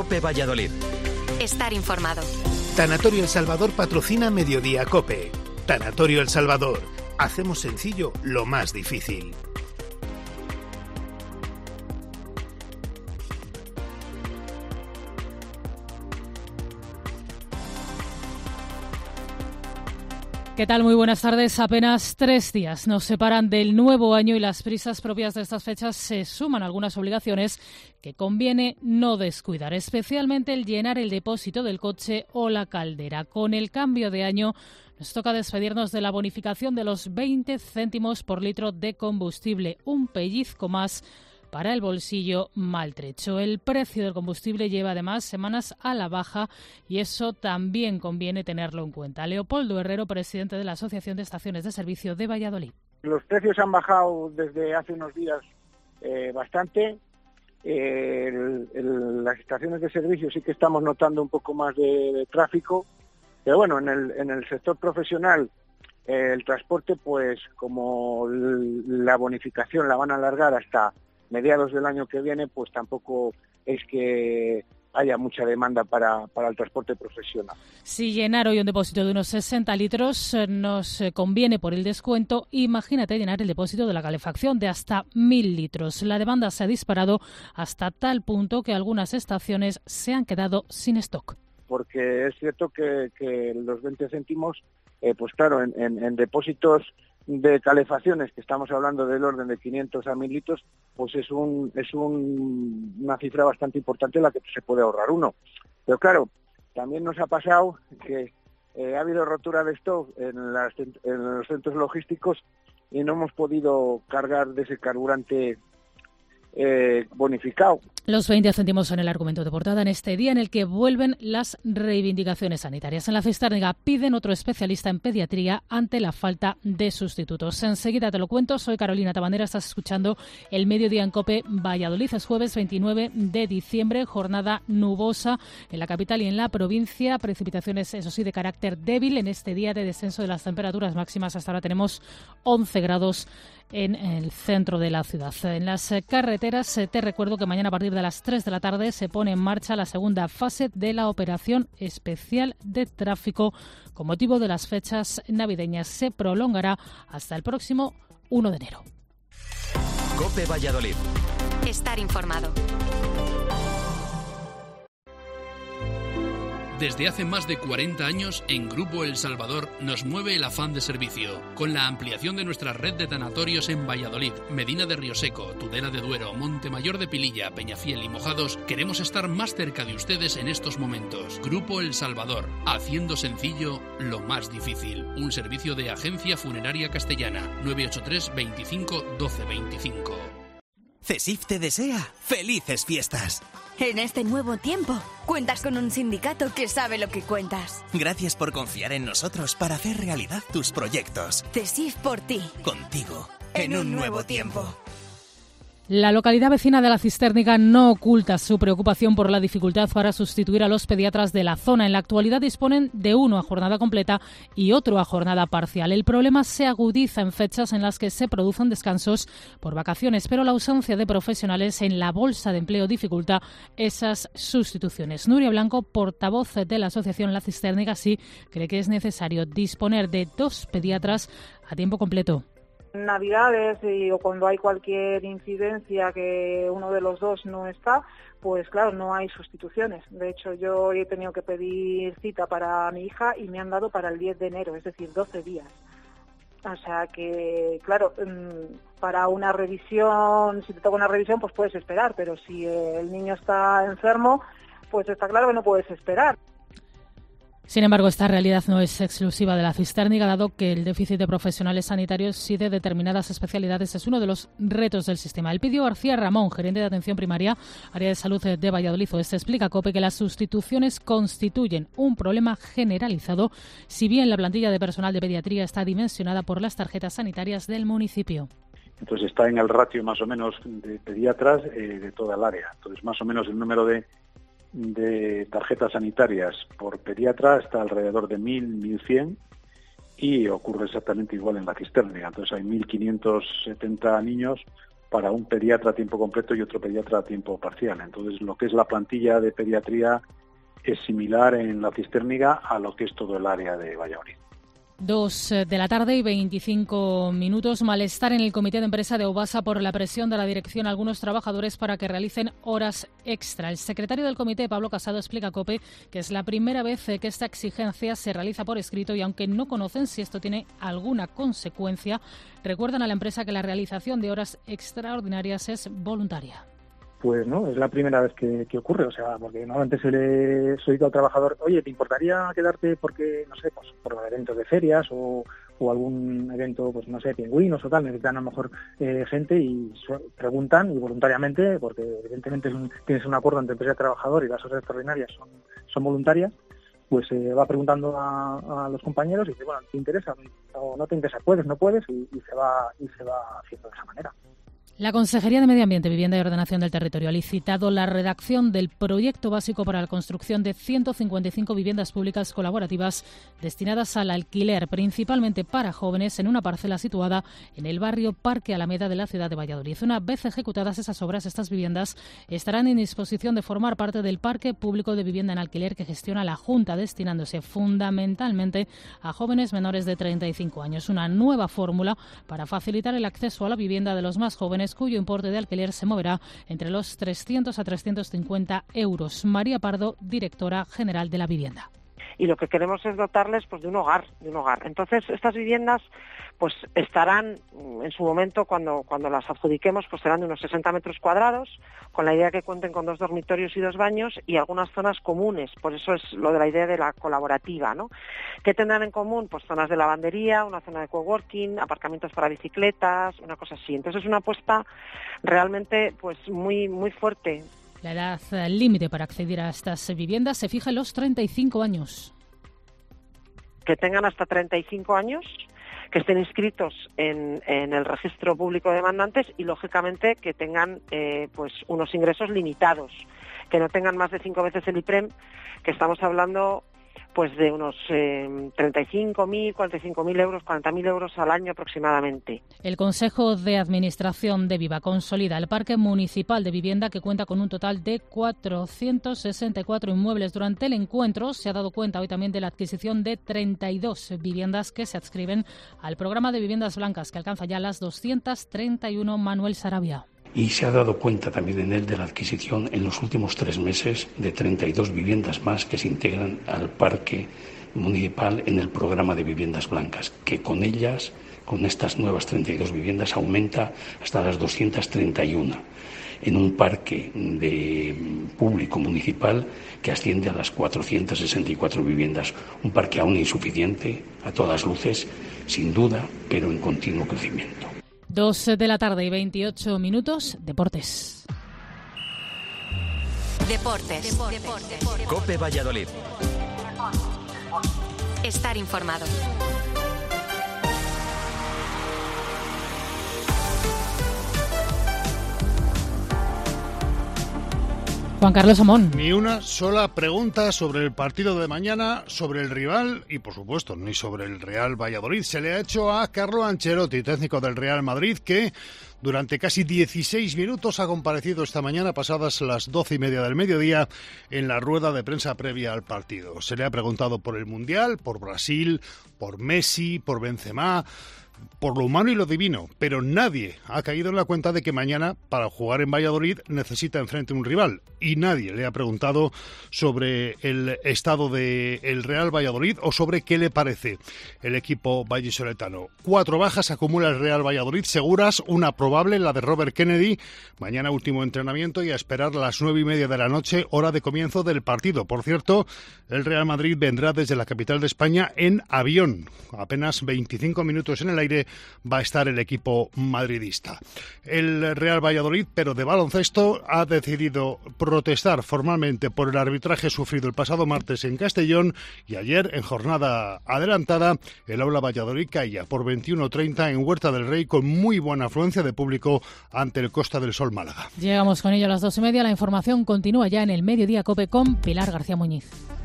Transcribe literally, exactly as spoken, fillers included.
COPE Valladolid. Estar informado. Tanatorio El Salvador patrocina Mediodía COPE. Tanatorio El Salvador. Hacemos sencillo lo más difícil. ¿Qué tal? Muy buenas tardes. Apenas tres días nos separan del nuevo año y las prisas propias de estas fechas se suman a algunas obligaciones que conviene no descuidar, especialmente el llenar el depósito del coche o la caldera. Con el cambio de año nos toca despedirnos de la bonificación de los veinte céntimos por litro de combustible, un pellizco más para el bolsillo maltrecho. El precio del combustible lleva además semanas a la baja y eso también conviene tenerlo en cuenta. Leopoldo Herrero, presidente de la Asociación de Estaciones de Servicio de Valladolid. Los precios han bajado desde hace unos días eh, bastante. Eh, el, el, las estaciones de servicio sí que estamos notando un poco más de, de tráfico, pero bueno, en el, en el sector profesional eh, el transporte, pues como l- la bonificación la van a alargar hasta mediados del año que viene, pues tampoco es que haya mucha demanda para, para el transporte profesional. Si llenar hoy un depósito de unos sesenta litros nos conviene por el descuento, imagínate llenar el depósito de la calefacción de hasta mil litros. La demanda se ha disparado hasta tal punto que algunas estaciones se han quedado sin stock. Porque es cierto que, que los veinte céntimos, eh, pues claro, en, en, en depósitos de calefacciones, que estamos hablando del orden de quinientos a mil litros, pues es un es un, una cifra bastante importante la que se puede ahorrar uno. Pero claro, también nos ha pasado que eh, ha habido rotura de stock en, las, en los centros logísticos y no hemos podido cargar de ese carburante eh, bonificado. Los veinte céntimos son el argumento de portada en este día en el que vuelven las reivindicaciones sanitarias. En la Cisternega piden otro especialista en pediatría ante la falta de sustitutos. Enseguida te lo cuento, soy Carolina Tabandera, estás escuchando el Mediodía en COPE Valladolid. Es jueves veintinueve de diciembre, jornada nubosa en la capital y en la provincia. Precipitaciones, eso sí, de carácter débil en este día de descenso de las temperaturas máximas. Hasta ahora tenemos once grados en el centro de la ciudad. En las carreteras te recuerdo que mañana a partir de las tres de la tarde se pone en marcha la segunda fase de la operación especial de tráfico con motivo de las fechas navideñas. Se prolongará hasta el próximo uno de enero. COPE Valladolid. Estar informado. Desde hace más de cuarenta años, en Grupo El Salvador nos mueve el afán de servicio. Con la ampliación de nuestra red de tanatorios en Valladolid, Medina de Rioseco, Tudela de Duero, Montemayor de Pililla, Peñafiel y Mojados, queremos estar más cerca de ustedes en estos momentos. Grupo El Salvador, haciendo sencillo lo más difícil. Un servicio de Agencia Funeraria Castellana. nueve ocho tres, veinticinco, doce veinticinco. CESIF te desea felices fiestas. En este nuevo tiempo, cuentas con un sindicato que sabe lo que cuentas. Gracias por confiar en nosotros para hacer realidad tus proyectos. CESIF por ti. Contigo, en, en un nuevo tiempo. tiempo. La localidad vecina de la Cisternega no oculta su preocupación por la dificultad para sustituir a los pediatras de la zona. En la actualidad disponen de uno a jornada completa y otro a jornada parcial. El problema se agudiza en fechas en las que se producen descansos por vacaciones, pero la ausencia de profesionales en la bolsa de empleo dificulta esas sustituciones. Nuria Blanco, portavoz de la asociación La Cisternega, sí cree que es necesario disponer de dos pediatras a tiempo completo. Navidades y, o cuando hay cualquier incidencia que uno de los dos no está, pues claro, no hay sustituciones. De hecho, yo he tenido que pedir cita para mi hija y me han dado para el diez de enero, es decir, doce días. O sea que, claro, para una revisión, si te toca una revisión, pues puedes esperar, pero si el niño está enfermo, pues está claro que no puedes esperar. Sin embargo, esta realidad no es exclusiva de la Cisternega, dado que el déficit de profesionales sanitarios y de determinadas especialidades es uno de los retos del sistema. Elpidio García Ramón, gerente de atención primaria, área de salud de Valladolid Oeste, explica a COPE que las sustituciones constituyen un problema generalizado, si bien la plantilla de personal de pediatría está dimensionada por las tarjetas sanitarias del municipio. Entonces está en el ratio más o menos de pediatras eh, de toda el área. Entonces más o menos el número de de tarjetas sanitarias por pediatra está alrededor de mil, mil cien y ocurre exactamente igual en la Cisternega. Entonces hay mil quinientos setenta niños para un pediatra a tiempo completo y otro pediatra a tiempo parcial. Entonces, lo que es la plantilla de pediatría es similar en la Cistérniga a lo que es todo el área de Valladolid. Dos de la tarde y veinticinco minutos. Malestar en el comité de empresa de Aubasa por la presión de la dirección a algunos trabajadores para que realicen horas extra. El secretario del comité, Pablo Casado, explica a COPE que es la primera vez que esta exigencia se realiza por escrito y aunque no conocen si esto tiene alguna consecuencia, recuerdan a la empresa que la realización de horas extraordinarias es voluntaria. Pues no, es la primera vez que, que ocurre, o sea, porque normalmente se le solicita al trabajador, oye, ¿te importaría quedarte porque, no sé, pues por eventos de ferias o, o algún evento, pues no sé, pingüinos o tal, necesitan a lo mejor eh, gente y so, preguntan y voluntariamente, porque evidentemente es un, tienes un acuerdo entre empresa y trabajador y las horas extraordinarias son, son voluntarias, pues se eh, va preguntando a, a los compañeros y dice, bueno, ¿te interesa o no te interesa? ¿Puedes, no puedes? Y, y se va y se va haciendo de esa manera. La Consejería de Medio Ambiente, Vivienda y Ordenación del Territorio ha licitado la redacción del proyecto básico para la construcción de ciento cincuenta y cinco viviendas públicas colaborativas destinadas al alquiler, principalmente para jóvenes, en una parcela situada en el barrio Parque Alameda de la ciudad de Valladolid. Una vez ejecutadas esas obras, estas viviendas estarán en disposición de formar parte del parque público de vivienda en alquiler que gestiona la Junta, destinándose fundamentalmente a jóvenes menores de treinta y cinco años. Una nueva fórmula para facilitar el acceso a la vivienda de los más jóvenes, cuyo importe de alquiler se moverá entre los trescientos a trescientos cincuenta euros. María Pardo, directora general de la vivienda. Y lo que queremos es dotarles pues de un hogar, de un hogar. Entonces, estas viviendas pues estarán en su momento, cuando cuando las adjudiquemos, pues serán de unos sesenta metros cuadrados, con la idea que cuenten con dos dormitorios y dos baños y algunas zonas comunes. Por eso es lo de la idea de la colaborativa, ¿no? ¿Qué tendrán en común? Pues zonas de lavandería, una zona de coworking, aparcamientos para bicicletas, una cosa así. Entonces es una apuesta realmente pues muy muy fuerte. La edad límite para acceder a estas viviendas se fija en los treinta y cinco años. Que tengan hasta treinta y cinco años, que estén inscritos en, en el registro público de demandantes y, lógicamente, que tengan eh, pues unos ingresos limitados, que no tengan más de cinco veces el IPREM, que estamos hablando pues de unos eh, treinta y cinco mil, cuarenta y cinco mil euros, cuarenta mil euros al año aproximadamente. El Consejo de Administración de Viva consolida el Parque Municipal de Vivienda, que cuenta con un total de cuatrocientos sesenta y cuatro inmuebles. Durante el encuentro se ha dado cuenta hoy también de la adquisición de treinta y dos viviendas que se adscriben al programa de viviendas blancas, que alcanza ya las doscientas treinta y uno. Manuel Sarabia. Y se ha dado cuenta también en él de la adquisición en los últimos tres meses de treinta y dos viviendas más que se integran al parque municipal en el programa de viviendas blancas, que con ellas, con estas nuevas treinta y dos viviendas, aumenta hasta las doscientas treinta y uno, en un parque de público municipal que asciende a las cuatrocientas sesenta y cuatro viviendas, un parque aún insuficiente, a todas luces, sin duda, pero en continuo crecimiento. Dos de la tarde y veintiocho minutos. Deportes. Deportes. Deportes. COPE Valladolid. Estar informado. Juan Carlos Amón. Ni una sola pregunta sobre el partido de mañana, sobre el rival y, por supuesto, ni sobre el Real Valladolid. Se le ha hecho a Carlo Ancelotti, técnico del Real Madrid, que durante casi dieciséis minutos ha comparecido esta mañana, pasadas las doce y media del mediodía, en la rueda de prensa previa al partido. Se le ha preguntado por el Mundial, por Brasil, por Messi, por Benzema, por lo humano y lo divino, pero nadie ha caído en la cuenta de que mañana, para jugar en Valladolid, necesita enfrente un rival, y nadie le ha preguntado sobre el estado del Real Valladolid o sobre qué le parece el equipo vallisoletano. Cuatro bajas acumula el Real Valladolid, seguras, una probable, la de Robert Kennedy, mañana último entrenamiento y a esperar las nueve y media de la noche, hora de comienzo del partido. Por cierto, el Real Madrid vendrá desde la capital de España en avión, apenas veinticinco minutos en el aire va a estar el equipo madridista. El Real Valladolid, pero de baloncesto, ha decidido protestar formalmente por el arbitraje sufrido el pasado martes en Castellón y ayer, en jornada adelantada, el Aula Valladolid caía por veintiuno treinta en Huerta del Rey con muy buena afluencia de público ante el Costa del Sol Málaga. Llegamos con ello a las dos y media. La información continúa ya en el Mediodía COPE con Pilar García Muñiz.